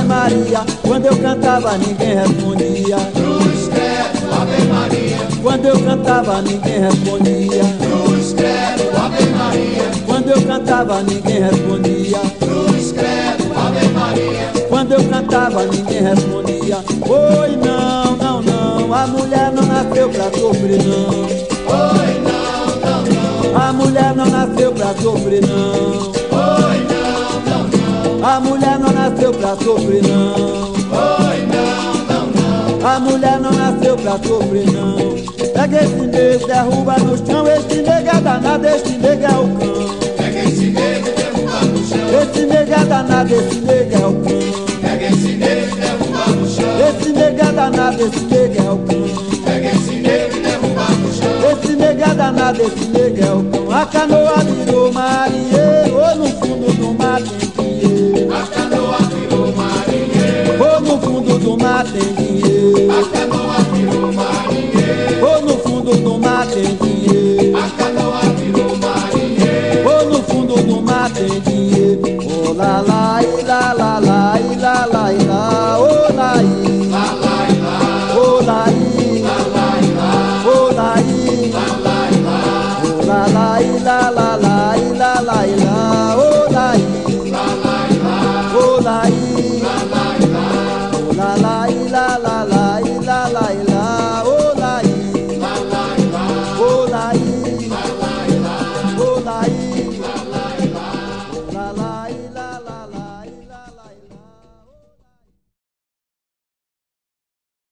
Ave Maria. Quando eu cantava ninguém respondia. Cruz, credo, Ave Maria. Quando eu cantava ninguém respondia. Cruz, credo, Ave Maria. Quando eu cantava ninguém respondia. Cruz, credo, Ave Maria. Quando eu cantava ninguém respondia. Oi, não, não, não, a mulher não nasceu pra sofrer não. Oi, não, não, não. A mulher não nasceu pra sofrer não. Oi, não, não, não. A mulher não nasceu pra sofrer não. Oi, não, não, não. A mulher não nasceu pra sofrer não. Pega esse nego, derruba no chão. Esse nego é danado, esse nego é o cão. Pega esse nego e derruba no chão. Esse nego é danado, esse nego é o cão. Pega esse nego e derruba no chão. Esse nego é danado, esse nego é o cão. Pega esse nego e derruba no chão. Esse nego é danado, esse nego é o cão. A canoa virou marinheiro, ou no fundo do mar tem dinheiro. A canoa virou marinheiro. Ou no fundo do mar tem dinheiro. A canoa virou marinheiro. Ou no fundo do mar tem dinheiro. A canoa virou marinheiro. Ou no fundo do mar tem dinheiro. Oh lá lá, e lá lá lá, e lá lá, e lá, oh lá e Lá, lá, e lá. oh lá e Lá, lá, e lá. oh lá e Lá, lá, e lá. oh lá lá, e lá lá.